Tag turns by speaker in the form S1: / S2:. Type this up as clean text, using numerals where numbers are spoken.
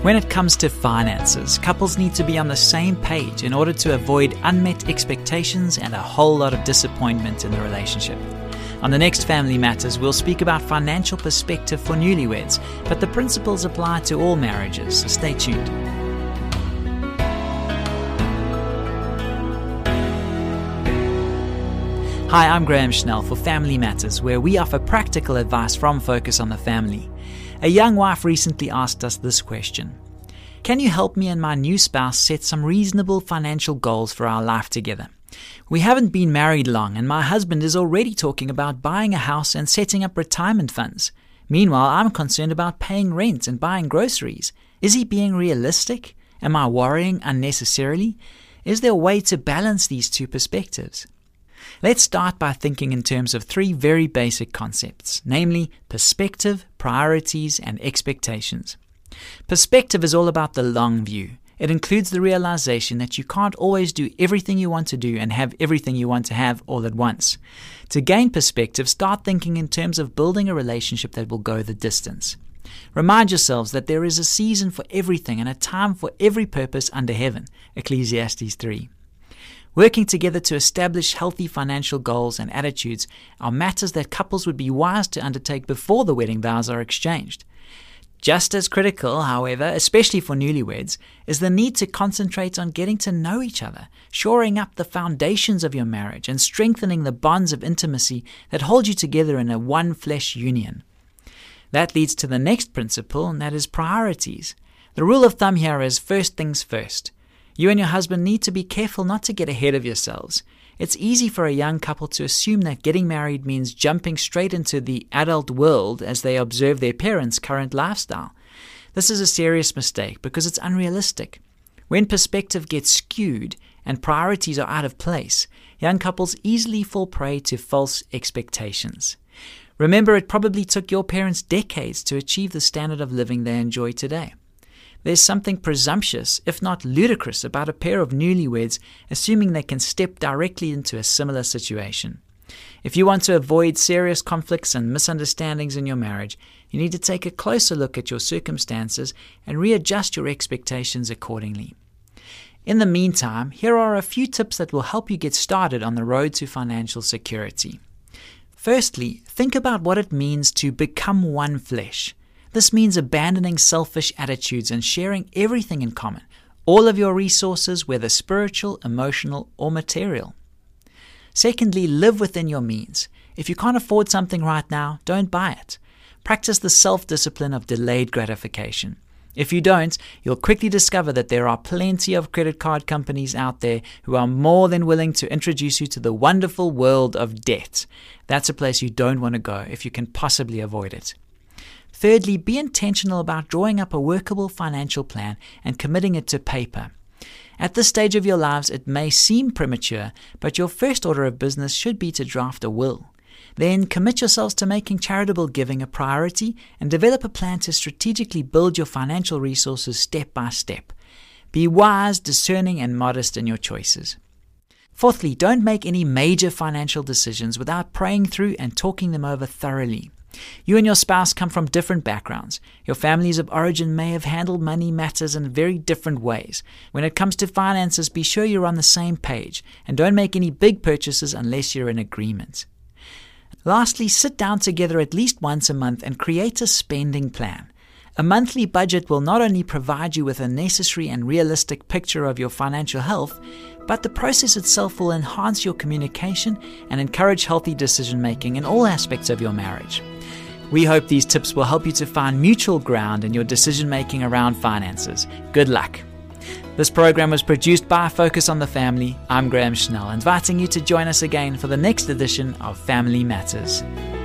S1: When it comes to finances, couples need to be on the same page in order to avoid unmet expectations and a whole lot of disappointment in the relationship. On the next Family Matters, we'll speak about financial perspective for newlyweds, but the principles apply to all marriages, so stay tuned. Hi, I'm Graham Schnell for Family Matters, where we offer practical advice from Focus on the Family. A young wife recently asked us this question: can you help me and my new spouse set some reasonable financial goals for our life together? We haven't been married long, and my husband is already talking about buying a house and setting up retirement funds. Meanwhile, I'm concerned about paying rent and buying groceries. Is he being realistic? Am I worrying unnecessarily? Is there a way to balance these two perspectives? Let's start by thinking in terms of three very basic concepts, namely perspective, priorities, and expectations. Perspective is all about the long view. It includes the realization that you can't always do everything you want to do and have everything you want to have all at once. To gain perspective, start thinking in terms of building a relationship that will go the distance. Remind yourselves that there is a season for everything and a time for every purpose under heaven, Ecclesiastes 3. Working together to establish healthy financial goals and attitudes are matters that couples would be wise to undertake before the wedding vows are exchanged. Just as critical, however, especially for newlyweds, is the need to concentrate on getting to know each other, shoring up the foundations of your marriage, and strengthening the bonds of intimacy that hold you together in a one-flesh union. That leads to the next principle, and that is priorities. The rule of thumb here is first things first. You and your husband need to be careful not to get ahead of yourselves. It's easy for a young couple to assume that getting married means jumping straight into the adult world as they observe their parents' current lifestyle. This is a serious mistake because it's unrealistic. When perspective gets skewed and priorities are out of place, young couples easily fall prey to false expectations. Remember, it probably took your parents decades to achieve the standard of living they enjoy today. There's something presumptuous, if not ludicrous, about a pair of newlyweds assuming they can step directly into a similar situation. If you want to avoid serious conflicts and misunderstandings in your marriage, you need to take a closer look at your circumstances and readjust your expectations accordingly. In the meantime, here are a few tips that will help you get started on the road to financial security. Firstly, think about what it means to become one flesh. This means abandoning selfish attitudes and sharing everything in common, all of your resources, whether spiritual, emotional, or material. Secondly, live within your means. If you can't afford something right now, don't buy it. Practice the self-discipline of delayed gratification. If you don't, you'll quickly discover that there are plenty of credit card companies out there who are more than willing to introduce you to the wonderful world of debt. That's a place you don't want to go if you can possibly avoid it. Thirdly, be intentional about drawing up a workable financial plan and committing it to paper. At this stage of your lives, it may seem premature, but your first order of business should be to draft a will. Then commit yourselves to making charitable giving a priority and develop a plan to strategically build your financial resources step by step. Be wise, discerning, and modest in your choices. Fourthly, don't make any major financial decisions without praying through and talking them over thoroughly. You and your spouse come from different backgrounds. Your families of origin may have handled money matters in very different ways. When it comes to finances, be sure you're on the same page and don't make any big purchases unless you're in agreement. Lastly, sit down together at least once a month and create a spending plan. A monthly budget will not only provide you with a necessary and realistic picture of your financial health, but the process itself will enhance your communication and encourage healthy decision-making in all aspects of your marriage. We hope these tips will help you to find mutual ground in your decision-making around finances. Good luck. This program was produced by Focus on the Family. I'm Graham Schnell, inviting you to join us again for the next edition of Family Matters.